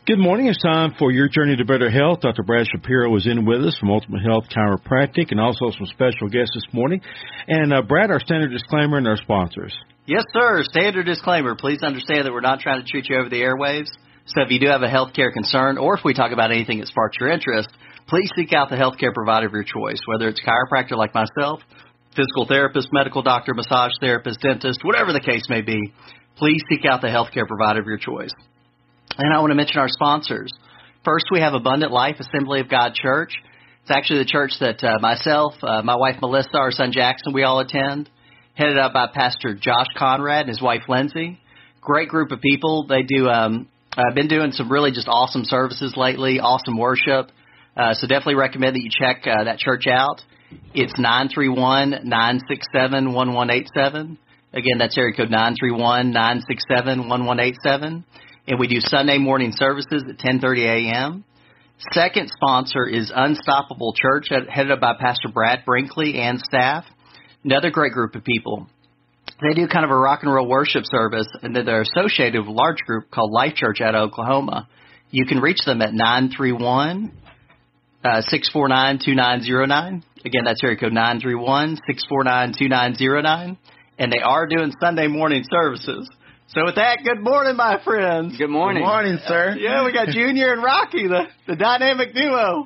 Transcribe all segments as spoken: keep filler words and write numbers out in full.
Good morning. It's time for your journey to better health. Doctor Brad Shapiro is in with us from Ultimate Health Chiropractic and also some special guests this morning. And uh, Brad, our standard disclaimer and our sponsors. Yes, sir. Standard disclaimer. Please understand that we're not trying to treat you over the airwaves. So if you do have a healthcare concern or if we talk about anything that sparks your interest, please seek out the healthcare provider of your choice, whether it's a chiropractor like myself, physical therapist, medical doctor, massage therapist, dentist, whatever the case may be. Please seek out the healthcare provider of your choice. And I want to mention our sponsors. First, we have Abundant Life Assembly of God Church. It's actually the church that uh, myself, uh, my wife Melissa, our son Jackson, we all attend. Headed up by Pastor Josh Conrad and his wife Lindsay. Great group of people. They do. Um, I've been doing some really just awesome services lately, awesome worship. Uh, so definitely recommend that you check uh, that church out. It's nine three one, nine six seven, one one eight seven. Again, that's area code nine three one, nine six seven, one one eight seven. And we do Sunday morning services at ten thirty a.m. Second sponsor is Unstoppable Church, headed up by Pastor Brad Brinkley and staff. Another great group of people. They do kind of a rock and roll worship service, and then they're associated with a large group called Life Church out of Oklahoma. You can reach them at nine three one, six four nine, two nine zero nine. Again, that's area code nine three one, six four nine, two nine zero nine. And they are doing Sunday morning services. So with that, good morning, my friends. Good morning. Good morning, sir. Yeah, we got Junior and Rocky, the, the dynamic duo.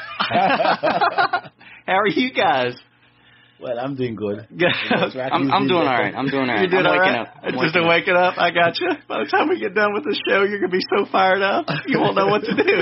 How are you guys? Well, I'm doing good. I'm, I'm doing all right. I'm doing all right. You did I'm all waking right? up. I'm Just waking a waking up. I got you. By the time we get done with the show, you're going to be so fired up, you won't know what to do.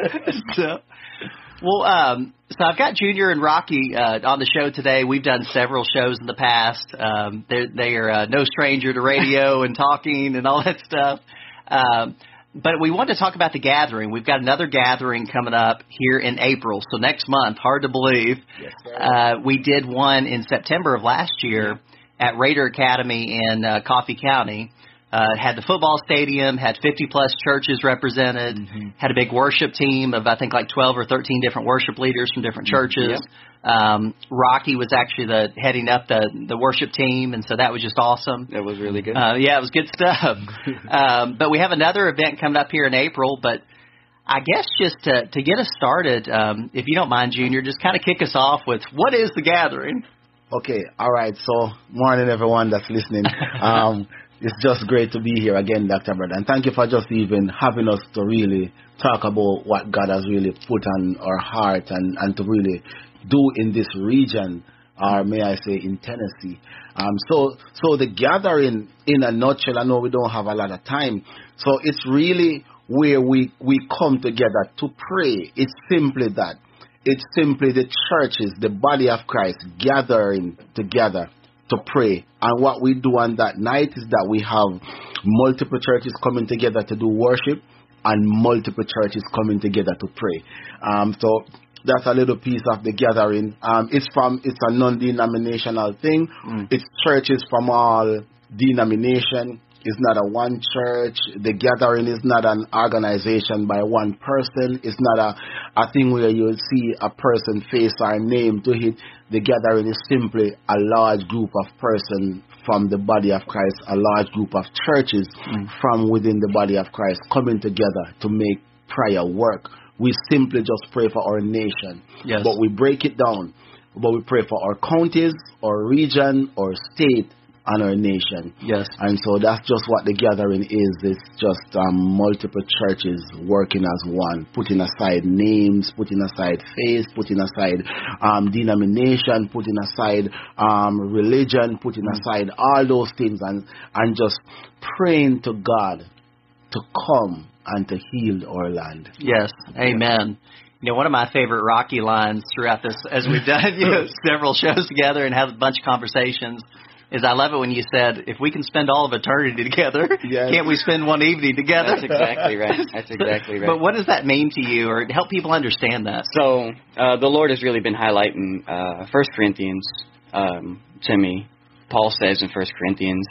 so, well, um, so I've got Junior and Rocky uh, on the show today. We've done several shows in the past. Um, they're, they are uh, no stranger to radio and talking and all that stuff. Um, but we want to talk about the gathering. We've got another gathering coming up here in April, so next month. Hard to believe. Yes, sir. Uh, we did one in September of last year at Raider Academy in uh, Coffee County. Uh, had the football stadium, had fifty-plus churches represented, mm-hmm. had a big worship team of, I think, like twelve or thirteen different worship leaders from different churches. Yep. Um, Rocky was actually the heading up the, the worship team, and so that was just awesome. That was really good. Uh, yeah, it was good stuff. um, but we have another event coming up here in April, but I guess just to, to get us started, um, if you don't mind, Junior, just kind of kick us off with what is the gathering? Okay, all right. So, morning, everyone that's listening. Um, it's just great to be here again, Doctor Brad. And thank you for just even having us to really talk about what God has really put on our heart and, and to really do in this region, or may I say in Tennessee. Um, so, so the gathering, in a nutshell, I know we don't have a lot of time. So it's really where we, we come together to pray. It's simply that. It's simply the churches, the body of Christ, gathering together to pray. And what we do on that night is that we have multiple churches coming together to do worship and multiple churches coming together to pray. Um, so that's a little piece of the gathering. Um, it's from it's a non-denominational thing. Mm. It's churches from all denomination. It's not a one church. The gathering is not an organization by one person. It's not a, a thing where you'll see a person face or name to it. The gathering is simply a large group of persons from the body of Christ, a large group of churches mm. from within the body of Christ coming together to make prayer work. We simply just pray for our nation. Yes. But we break it down. But we pray for our counties, our region, our state, and our nation. Yes. And so that's just what the gathering is. It's just um, multiple churches working as one, putting aside names, putting aside faith, putting aside um, denomination, putting aside um, religion, putting mm-hmm. aside all those things and, and just praying to God to come and to heal our land. Yes. Amen. You know, one of my favorite Rocky lines throughout this, as we've done you know, several shows together and have a bunch of conversations, is I love it when you said, if we can spend all of eternity together, yes. can't we spend one evening together? That's exactly right. That's exactly right. But what does that mean to you, or help people understand that? So uh, the Lord has really been highlighting uh, First Corinthians um, to me. Paul says in First Corinthians,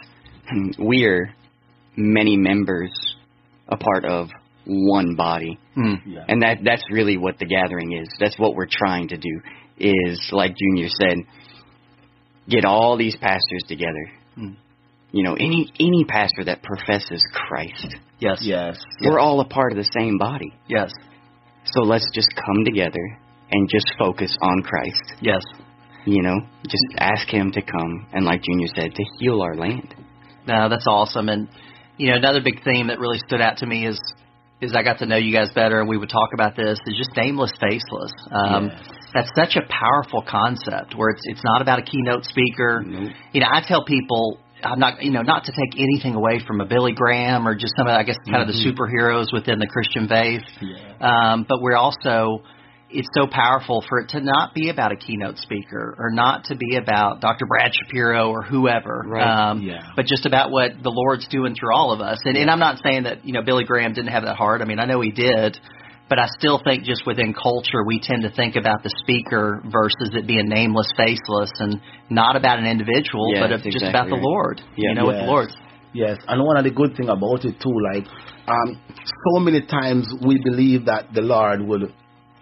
we are many members a part of one body. Mm. Yeah. And that that's really what the gathering is. That's what we're trying to do, is, like Junior said, get all these pastors together, mm. you know, any any pastor that professes Christ. Yes. Yes. We're all a part of the same body. Yes. So let's just come together and just focus on Christ. Yes. You know, just ask him to come and, like Junior said, to heal our land. No, that's awesome. And, you know, another big theme that really stood out to me is is I got to know you guys better, and we would talk about this, is just nameless, faceless. Um, Yes. That's such a powerful concept where it's it's not about a keynote speaker. Nope. You know, I tell people, I'm not, you know, not to take anything away from a Billy Graham or just some of, I guess, kind of the superheroes within the Christian faith. Yeah. Um, but we're also, it's so powerful for it to not be about a keynote speaker or not to be about Doctor Brad Shapiro or whoever, Right. um, Yeah. but just about what the Lord's doing through all of us. And, and I'm not saying that, you know, Billy Graham didn't have that heart. I mean, I know he did. But I still think just within culture, we tend to think about the speaker versus it being nameless, faceless, and not about an individual, Yeah, but that's of just exactly about the right. Lord. Yeah. You know, with Yes. the Lord. Yes, and one of the good thing about it too, like, um, so many times we believe that the Lord would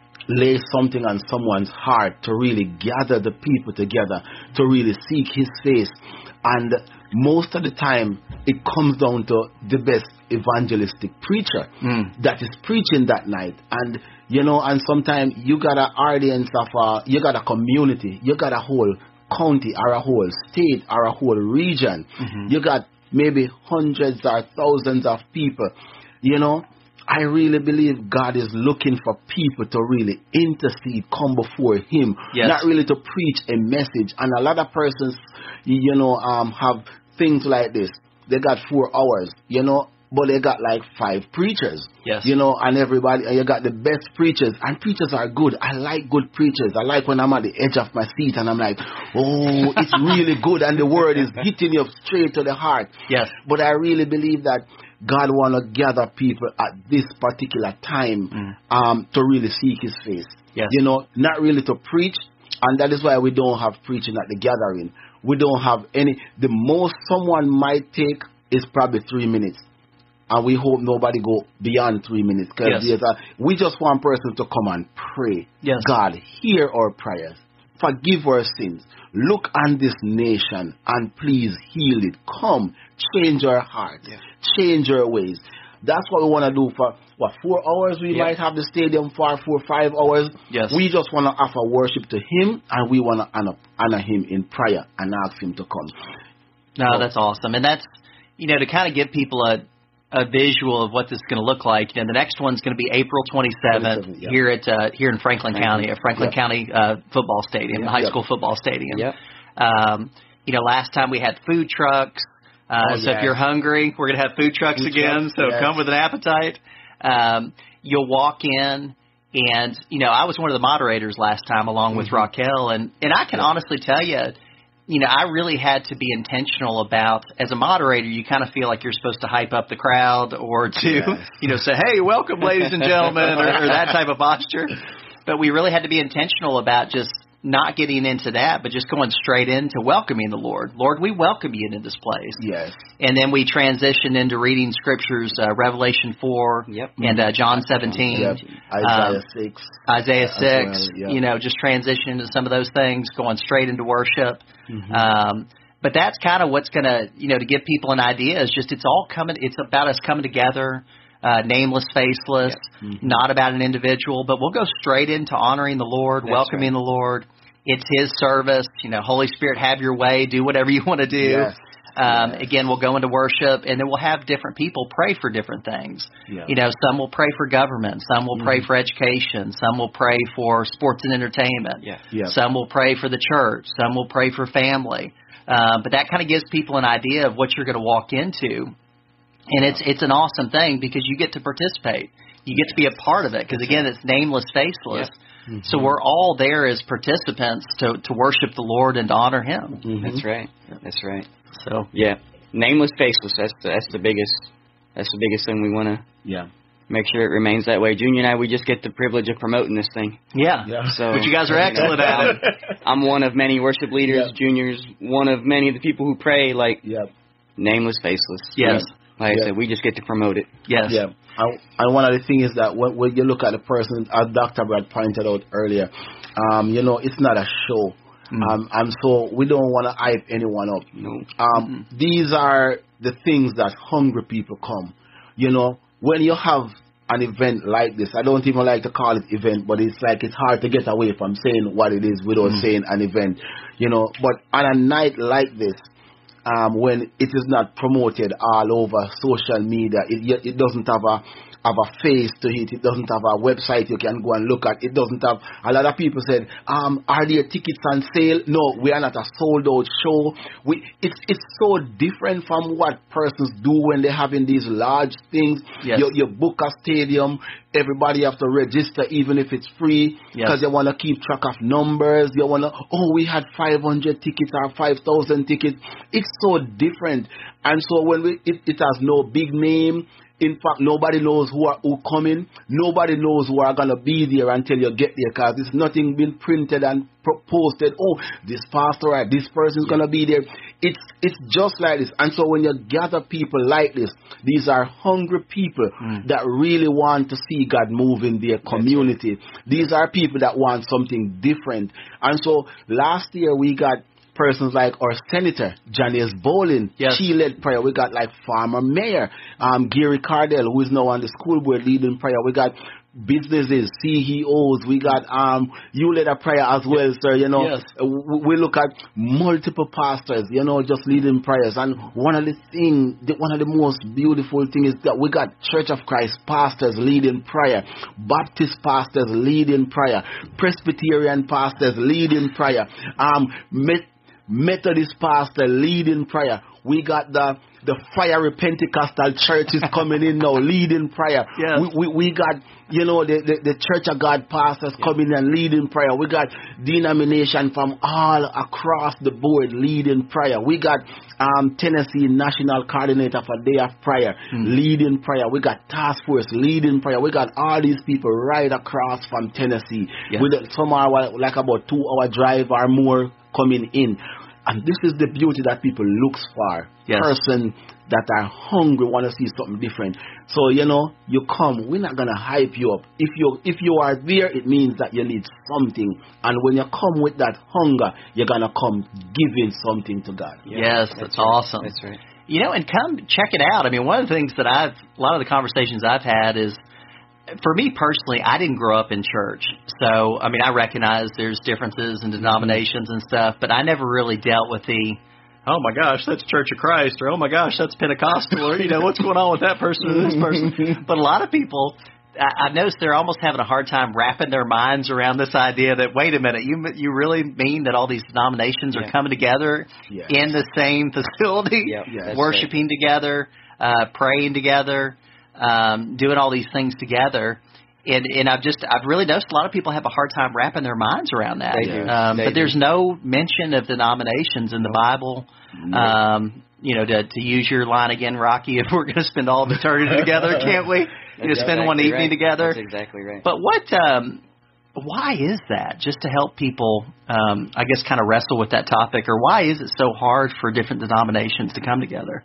lay something on someone's heart to really gather the people together, to really seek His face, and most of the time it comes down to the best evangelistic preacher Mm. that is preaching that night. And you know, and sometimes you got an audience of uh, you got a community, you got a whole county or a whole state or a whole region. Mm-hmm. You got maybe hundreds or thousands of people. You know, I really believe God is looking for people to really intercede, come before Him, Yes. not really to preach a message. And a lot of persons, you know, um, have things like this. They got four hours, you know, but they got like five preachers. Yes. You know, and everybody, and you got the best preachers, and preachers are good. I like good preachers. I like when I'm at the edge of my seat and I'm like, oh, it's really good, and the word is hitting you straight to the heart. Yes. But I really believe that God want to gather people at this particular time Mm. um, to really seek His face. Yes. You know, not really to preach, and that is why we don't have preaching at the gathering. We don't have any. The most someone might take is probably three minutes. And we hope nobody go beyond three minutes. Because Yes. we just want person to come and pray. Yes. God, hear our prayers. Forgive our sins. Look on this nation and please heal it. Come, change our hearts. Yeah. Change our ways. That's what we want to do for, what, four hours we Yeah. might have the stadium for, four, five hours. Yes. We just want to offer worship to Him, and we want to honor, honor Him in prayer and ask Him to come. No, that's awesome. And that's, you know, to kind of give people a, a visual of what this is going to look like. You know, the next one's going to be April twenty-seventh twenty-seventh, yeah. here at uh, here in Franklin, Franklin. County, at Franklin Yep. County uh, Football Stadium, Yep. high Yep. school football stadium. Yep. Um, you know, last time we had food trucks. Uh, Oh, so yes. if you're hungry, we're going to have food trucks Food again. trucks, So yes. come with an appetite. Um, you'll walk in, and you know, I was one of the moderators last time along with Mhm. Raquel, and and I can honestly tell you, you know, I really had to be intentional about, as a moderator, you kind of feel like you're supposed to hype up the crowd or to, Yes. you know, say, hey, welcome, ladies and gentlemen, or, or that type of posture. But we really had to be intentional about just not getting into that, but just going straight into welcoming the Lord. Lord, we welcome you into this place. Yes. And then we transitioned into reading scriptures, uh, Revelation four Yep. and uh, John seventeen. Yep. Isaiah Um, six. Isaiah as six, well, yeah. you know, just transitioning into some of those things, going straight into worship. Mhm. Um, but that's kind of what's going to, you know, to give people an idea is just it's all coming, it's about us coming together, uh, nameless, faceless, Yeah. Mhm. not about an individual, but we'll go straight into honoring the Lord, That's welcoming right. the Lord. It's His service, you know, Holy Spirit, have your way, do whatever you want to do. Yes. Um, Yes. Again, we'll go into worship, and then we'll have different people pray for different things. Yeah. You know, some will pray for government, some will pray Mhm. for education, some will pray for sports and entertainment, Yeah. Yeah. some will pray for the church, some will pray for family. Um, but that kind of gives people an idea of what you're going to walk into, and it's it's an awesome thing because you get to participate, you get to be a part of it. Because again, it's nameless, faceless. Mhm. So we're all there as participants to to worship the Lord and to honor Him. Mhm. That's right. That's right. So Yeah. Nameless, faceless. That's the, that's the biggest. That's the biggest thing we want to Yeah. make sure it remains that way. Junior and I, we just get the privilege of promoting this thing. yeah, Yeah. So, but you guys are excellent at it. I'm one of many worship leaders. Yeah. Junior's one of many of the people who pray. Like Yeah. nameless, faceless. Yes. Like Yeah. I said, we just get to promote it. Yes. Yeah, and, and one of the things is that when, when you look at the person, as Doctor Brad pointed out earlier, um, you know, it's not a show. Mm. Um, and so we don't want to hype anyone up. No. Um, Mm-hmm. These are the things that hungry people come. You know, when you have an event like this, I don't even like to call it event, but it's like it's hard to get away from saying what it is without mm. saying an event. You know, but on a night like this, um, when it is not promoted all over social media, it, it doesn't have a have a face to it. It doesn't have a website you can go and look at. It doesn't have. A lot of people said, um, "Are there tickets on sale?" No, we are not a sold out show. We it's it's so different from what persons do when they're having these large things. Yes. You, you book a stadium. Everybody have to register, even if it's free, because yes. you want to keep track of numbers. You want to, oh, we had five hundred tickets or five thousand tickets. It's so different, and so when we it, it has no big name. In fact, nobody knows who are who coming. Nobody knows who are going to be there until you get there, because there's nothing been printed and posted. Oh, this pastor or this person is yeah. going to be there. It's it's just like this. And so when you gather people like this, these are hungry people mm. that really want to see God move in their community. Right. These are people that want something different. And so last year we got persons like our Senator, Janice Bolin. Yes. She led prayer. We got like former Mayor, um, Gary Cardell, who is now on the school board leading prayer. We got businesses, C E Os. We got, um, you led a prayer as well, sir. You know, yes. we look at multiple pastors, you know, just leading prayers. And one of the things, one of the most beautiful things is that we got Church of Christ pastors leading prayer, Baptist pastors leading prayer, Presbyterian pastors leading prayer, um, Met- Methodist pastor leading prayer. We got the the fiery Pentecostal churches coming in now leading prayer. Yes. We, we we got, you know, the, the, the Church of God pastors yes. coming and leading prayer. We got denomination from all across the board leading prayer. We got um, Tennessee National Coordinator for Day of Prayer mm. leading prayer. We got Task Force leading prayer. We got all these people right across from Tennessee. Yes. With some are like about two hour drive or more coming in. And this is the beauty that people looks for. Yes. Person that are hungry, want to see something different. So, you know, you come, we're not going to hype you up. If you if you are there, it means that you need something. And when you come with that hunger, you're going to come giving something to God. Yes, that's, that's awesome. That's right. You know, and come check it out. I mean, one of the things that I've, a lot of the conversations I've had is, for me personally, I didn't grow up in church. So, I mean, I recognize there's differences in denominations and stuff, but I never really dealt with the, oh my gosh, that's Church of Christ, or oh my gosh, that's Pentecostal, or, you know, what's going on with that person or this person. But a lot of people, I, I've noticed they're almost having a hard time wrapping their minds around this idea that, wait a minute, you you really mean that all these denominations are yeah. coming together yes. in the same facility, yep. yeah, worshiping right. together, uh, praying together, Um, doing all these things together, and and I've just I've really noticed a lot of people have a hard time wrapping their minds around that. They do. Um, they but do. there's no mention of denominations in the Bible. No. Um, you know, to to use your line again, Rocky, if we're going to spend all of eternity together, can't we? You know, spend exactly one evening right. together. That's exactly right. But what? Um, why is that? Just to help people, um, I guess, kind of wrestle with that topic, or why is it so hard for different denominations to come together?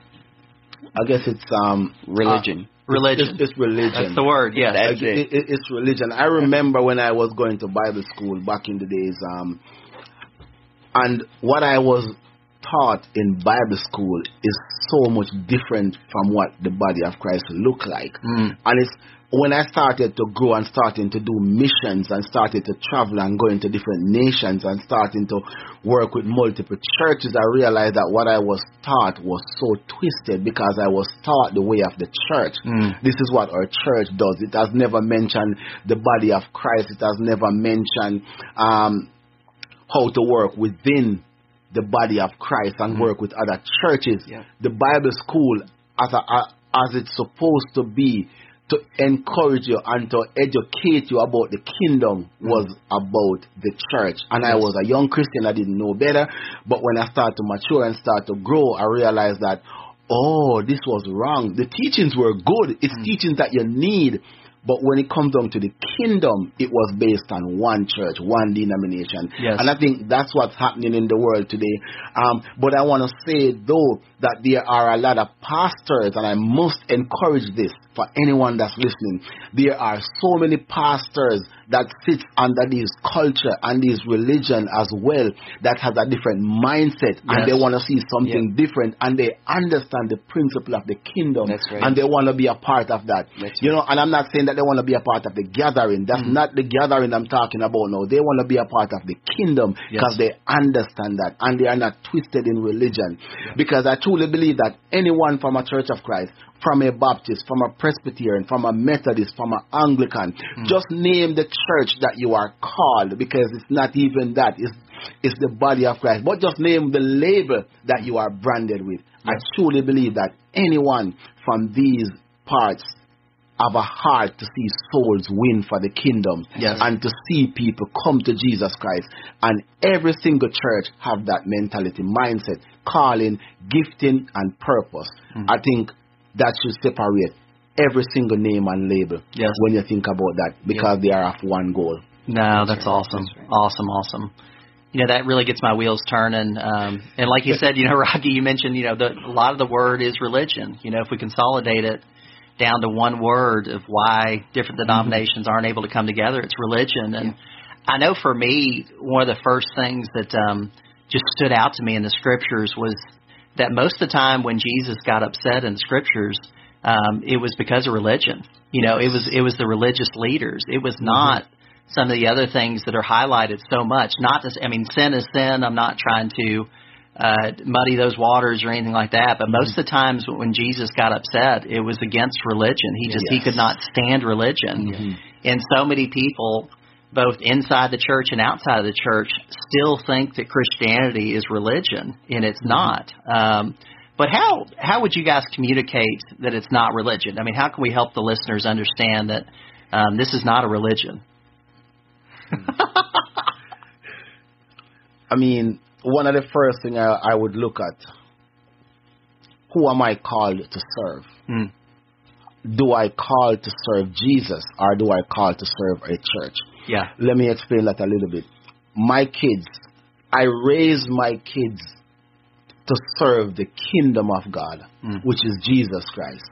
I guess it's um religion. Uh, religion. It's, it's religion. That's the word. Yeah, that's it. It, it. It's religion. I remember when I was going to Bible school back in the days, um, and what I was taught in Bible school is so much different from what the body of Christ look like. Mm. And it's when I started to grow and starting to do missions and started to travel and go into different nations and starting to work with multiple churches, I realized that what I was taught was so twisted because I was taught the way of the church. Mm. This is what our church does. It has never mentioned the body of Christ. It has never mentioned um, how to work within the body of Christ and mm. work with other churches. Yeah. The Bible school, as, a, as it's supposed to be, to encourage you and to educate you about the kingdom was mm. about the church. And yes. I was a young Christian, I didn't know better. But when I started to mature and start to grow, I realized that, oh, this was wrong. The teachings were good. It's mm. teachings that you need. But when it comes down to the kingdom, it was based on one church, one denomination. Yes. And I think that's what's happening in the world today. Um, but I want to say, though, that there are a lot of pastors, and I must encourage this for anyone that's listening. There are so many pastors that sits under this culture and this religion as well that has a different mindset, yes. and they want to see something yeah. different, and they understand the principle of the kingdom, That's right. and they want to be a part of that. That's you right. know, and I'm not saying that they want to be a part of the gathering. That's mm. not the gathering I'm talking about now. They want to be a part of the kingdom because yes. they understand that, and they are not twisted in religion. Yeah. Because I truly believe that anyone from a Church of Christ, from a Baptist, from a Presbyterian, from a Methodist, from an Anglican, mm. just name the church that you are called, because it's not even that. It's, it's the body of Christ. But just name the label that you are branded with. Yes. I truly believe that anyone from these parts have a heart to see souls win for the kingdom, yes. and to see people come to Jesus Christ. And every single church have that mentality, mindset, calling, gifting, and purpose. Mm. I think that should separate every single name and label yes. when you think about that, because yes. they are of one goal. No, that's, that's right. awesome. That's right. Awesome, awesome. You know, that really gets my wheels turning. Um, and like you said, you know, Rocky, you mentioned, you know, the, a lot of the word is religion. You know, if we consolidate it down to one word of why different denominations aren't able to come together, it's religion. And yeah. I know for me, one of the first things that um, just stood out to me in the scriptures was that most of the time when Jesus got upset in the scriptures, um, it was because of religion. You know, it was it was the religious leaders. It was not mm-hmm. some of the other things that are highlighted so much. Not to, I mean, sin is sin. I'm not trying to uh, muddy those waters or anything like that. But most mm-hmm. of the times when Jesus got upset, it was against religion. He just yes. he could not stand religion. Mm-hmm. And so many people, both inside the church and outside of the church, still think that Christianity is religion, and it's mm-hmm. not. Um, but how how would you guys communicate that it's not religion? I mean, how can we help the listeners understand that um, this is not a religion? I mean, one of the first things I, I would look at, who am I called to serve? Mm. Do I call to serve Jesus, or do I call to serve a church? Yeah. Let me explain that a little bit. My kids, I raise my kids to serve the kingdom of God, mm. which is Jesus Christ,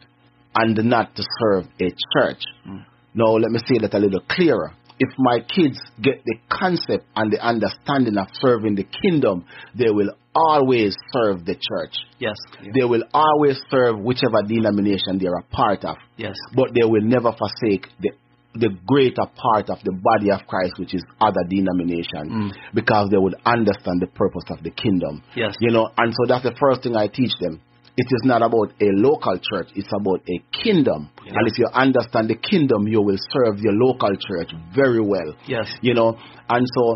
and not to serve a church. Mm. Now, let me say that a little clearer. If my kids get the concept and the understanding of serving the kingdom, they will always serve the church. Yes. Yeah. They will always serve whichever denomination they are a part of. Yes. But they will never forsake the the greater part of the body of Christ, which is other denomination, mm. because they would understand the purpose of the kingdom. Yes. You know, and so that's the first thing I teach them. It is not about a local church, it's about a kingdom. Yes. And if you understand the kingdom, you will serve your local church very well. Yes. You know, and so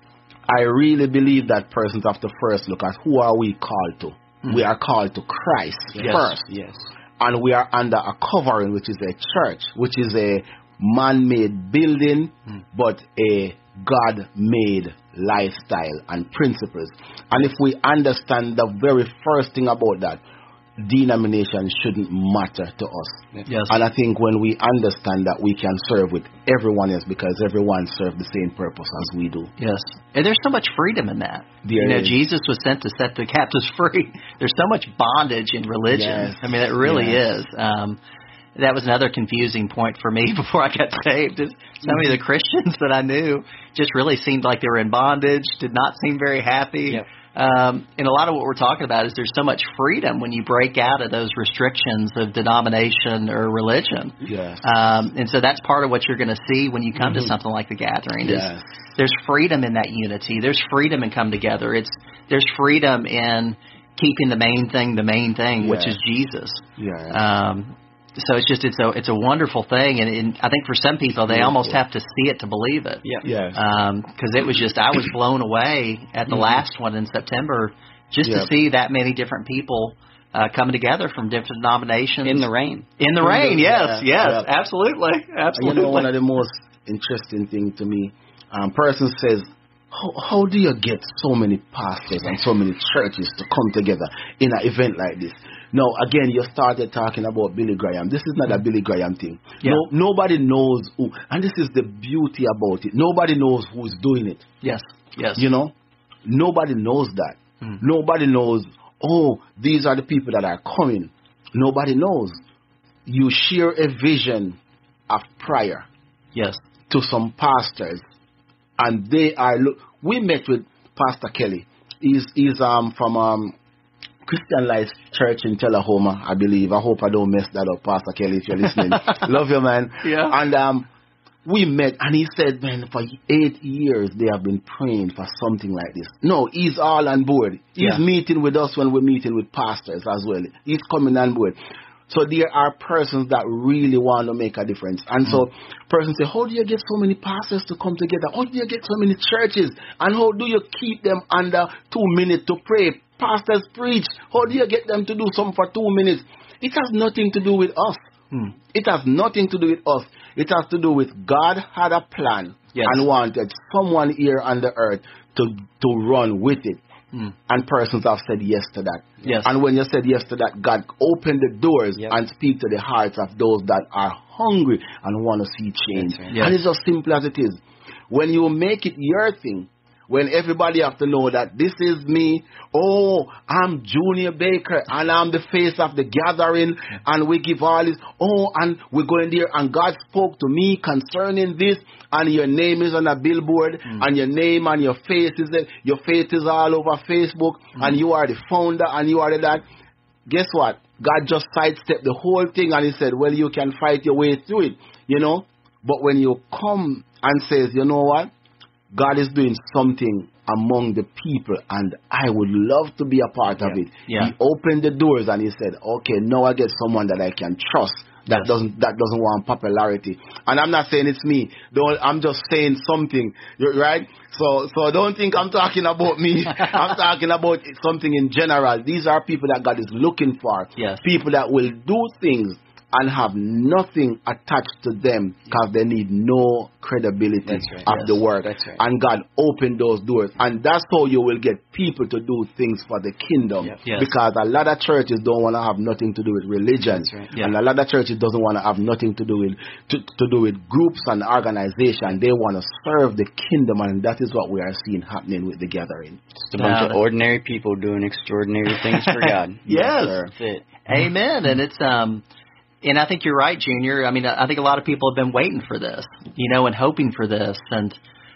I really believe that persons have to first look at who are we called to. Mm. We are called to Christ yes. first. Yes. And we are under a covering, which is a church, which is a man-made building, mm. but a God-made lifestyle and principles. And if we understand the very first thing about that, denomination shouldn't matter to us. Yes. And I think when we understand that, we can serve with everyone else, because everyone serves the same purpose as we do. Yes. And there's so much freedom in that. There you know, is. Jesus was sent to set the captives free. There's so much bondage in religion. Yes. I mean, it really yes. is. Um, that was another confusing point for me before I got saved. Is so many of the Christians that I knew just really seemed like they were in bondage, did not seem very happy. Yep. Um, and a lot of what we're talking about is there's so much freedom when you break out of those restrictions of denomination or religion. Yes. Um, and so that's part of what you're going to see when you come mm-hmm. to something like the gathering. Yes. Is there's freedom in that unity. There's freedom in come together. It's there's freedom in keeping the main thing the main thing, yes. which is Jesus. Yes. Um, so it's just it's a it's a wonderful thing, and, and I think for some people they Beautiful. almost have to see it to believe it. Yeah. Yes. Because um, it was just I was blown away at the mm-hmm. last one in September, just yep. to see that many different people uh, coming together from different denominations In the rain. In the In rain, the, yes, yeah, yes, yeah. absolutely, absolutely. You know, one of the most interesting things to me, um, person says, how, how do you get so many pastors and so many churches to come together in an event like this? Now, again, you started talking about Billy Graham. This is not a Billy Graham thing. Yeah. No, nobody knows who, and this is the beauty about it. Nobody knows who's doing it. Yes, yes. You know, nobody knows that. Mm. Nobody knows oh, these are the people that are coming. Nobody knows. You share a vision of prayer. Yes. To some pastors, and they are. Look, we met with Pastor Kelly. He's he's um from um Christian Life Church in Tullahoma, I believe. I hope I don't mess that up, Pastor Kelly, if you're listening. Love you, man. Yeah. And um, we met, and he said, man, for eight years they have been praying for something like this. No, he's all on board. He's yeah. meeting with us when we're meeting with pastors as well. He's coming on board. So there are persons that really want to make a difference. And mm-hmm. so persons say, how do you get so many pastors to come together? How do you get so many churches? And how do you keep them under two minutes to pray? Pastors preach. How do you get them to do something for two minutes? It has nothing to do with us. Hmm. It has nothing to do with us. It has to do with God had a plan yes. and wanted someone here on the earth to, to run with it. Mm. And persons have said yes to that. Yes. And when you said yes to that, God opened the doors yep. and speak to the hearts of those that are hungry and want to see change. Right. Yes. And it's as simple as it is. When you make it your thing, when everybody have to know that this is me, oh, I'm Junior Baker, and I'm the face of the gathering, and we give all this, oh, and we're going there, and God spoke to me concerning this, and your name is on a billboard, mm. and your name and your face is there, your face is all over Facebook, mm. and you are the founder, and you are the that. Guess what? God just sidestepped the whole thing, and he said, well, you can fight your way through it, you know, but when you come and says, you know what? God is doing something among the people, and I would love to be a part yeah. of it. Yeah. He opened the doors and he said, okay, now I get someone that I can trust that yes. doesn't that doesn't want popularity. And I'm not saying it's me. Don't, I'm just saying something, right? So so don't think I'm talking about me. I'm talking about something in general. These are people that God is looking for. Yes. People that will do things and have nothing attached to them because they need no credibility right. of yes. the work. That's right. And God opened those doors. And that's how you will get people to do things for the kingdom. Yep. Yes. Because a lot of churches don't want to have nothing to do with religion. Right. And yep. a lot of churches doesn't want to have nothing to do with to, to do with groups and organization. They want to serve the kingdom, and that is what we are seeing happening with the gathering. Just a bunch of ordinary people doing extraordinary things for God. Yes. That's it. Amen. And it's um And I think you're right, Junior. I mean, I think a lot of people have been waiting for this, you know, and hoping for this. And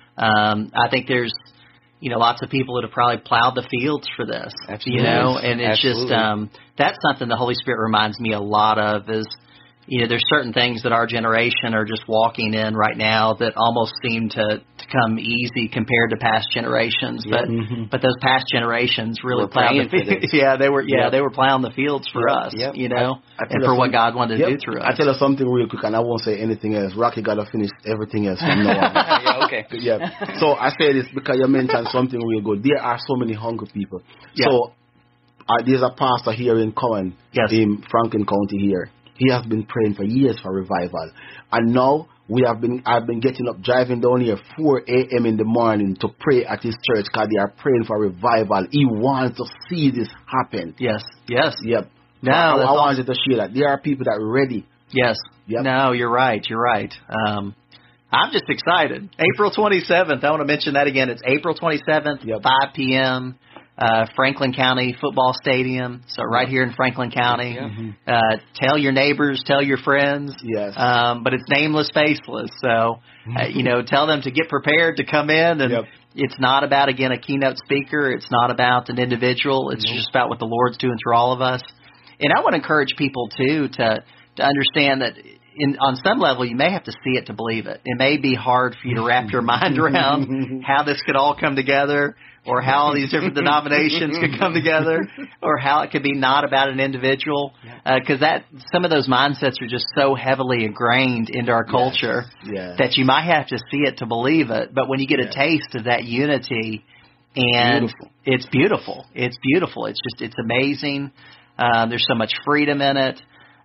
um, I think there's, you know, lots of people that have probably plowed the fields for this, Absolutely. you know, and it's Absolutely. just, um, that's something the Holy Spirit reminds me a lot of is, you know, there's certain things that our generation are just walking in right now that almost seem to, to come easy compared to past generations. Yeah. But Mm-hmm. but those past generations really We're plowed the praying for fields. this. Yeah, they were. Yeah, Yep. they were plowing the fields for Yep. us. Yep. You know, I, I and for some, what God wanted yep. to do through us. I tell you something real quick, and I won't say anything else. Rocky got to finish everything else from now on. yeah, okay. Yeah. So I say this because you mentioned something real good. There are so many hungry people. Yeah. So uh, there's a pastor here in Cowan, Yes. in Franklin County here. He has been praying for years for revival, and now we have been. I've been getting up, driving down here four a.m. in the morning to pray at his church because they are praying for revival. He wants to see this happen. Yes. Yes. Yep. No, I, I that's wanted to share that there are people that are ready. Yes. Yep. No, you're right. You're right. Um, I'm just excited. April twenty-seventh. I want to mention that again. It's April twenty-seventh, Yep. five p.m. Uh, Franklin County Football Stadium. So right here in Franklin County. Yeah. Uh, tell your neighbors, tell your friends. Yes. Um, but it's nameless, faceless. So, uh, you know, tell them to get prepared to come in. And Yep. it's not about, again, a keynote speaker. It's not about an individual. It's Nope. just about what the Lord's doing through all of us. And I want to encourage people, too, to to understand that in, on some level, you may have to see it to believe it. It may be hard for you to wrap your mind around how this could all come together, or how all these different denominations could come together, or how it could be not about an individual, because uh, that some of those mindsets are just so heavily ingrained into our culture Yes. Yes. that you might have to see it to believe it. But when you get Yes. a taste of that unity, and Beautiful. it's beautiful, it's beautiful. It's just it's amazing. Um, there's so much freedom in it.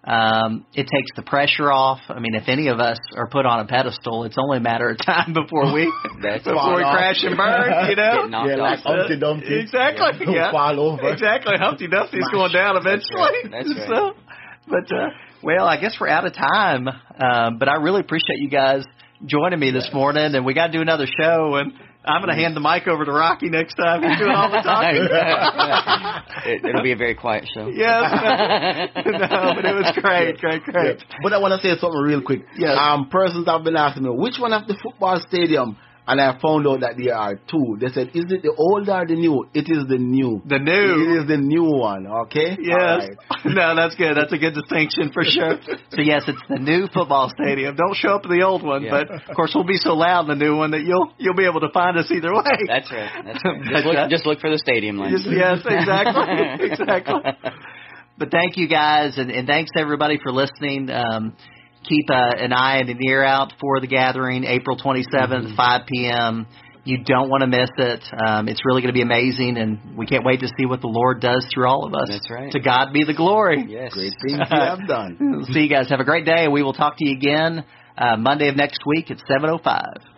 Um, it takes the pressure off. I mean, if any of us are put on a pedestal, it's only a matter of time before we That's before we fall crash and burn. You know, Get knocked Yeah, like off. Humpty Dumpty. exactly. Yeah. Yeah, Fall over. Exactly. Humpty Dumpty's Smash. going down eventually. That's right. That's So, but uh, well, I guess we're out of time. Um, but I really appreciate you guys joining me this morning, and we got to do another show, and I'm going to hand the mic over to Rocky next time. He's doing all the talking. it, it'll be a very quiet show. Yes. No, but it was great, great, great. Yeah. But I want to say something real quick. Yes. Um, persons have been asking me, which one of the football stadium? And I found out that there are two. They said, is it the old or the new? It is the new. The new. It is the new one, okay? Yes. Right. No, that's good. That's a good distinction for sure. So, yes, it's the new football stadium. Don't show up to the old one. Yeah. But, of course, we'll be so loud in the new one that you'll you'll be able to find us either way. That's right. That's right. Just, look, just look for the stadium line. Just, yes, exactly. Exactly. But thank you, guys, and, and thanks, everybody, for listening. Um Keep uh, an eye and an ear out for the gathering, April twenty-seventh, mm-hmm. five p.m. You don't want to miss it. Um, it's really going to be amazing, and we can't wait to see what the Lord does through all of us. That's right. To God be the glory. Yes. Great things you have done. See you guys. Have a great day, and we will talk to you again uh, Monday of next week at seven oh five.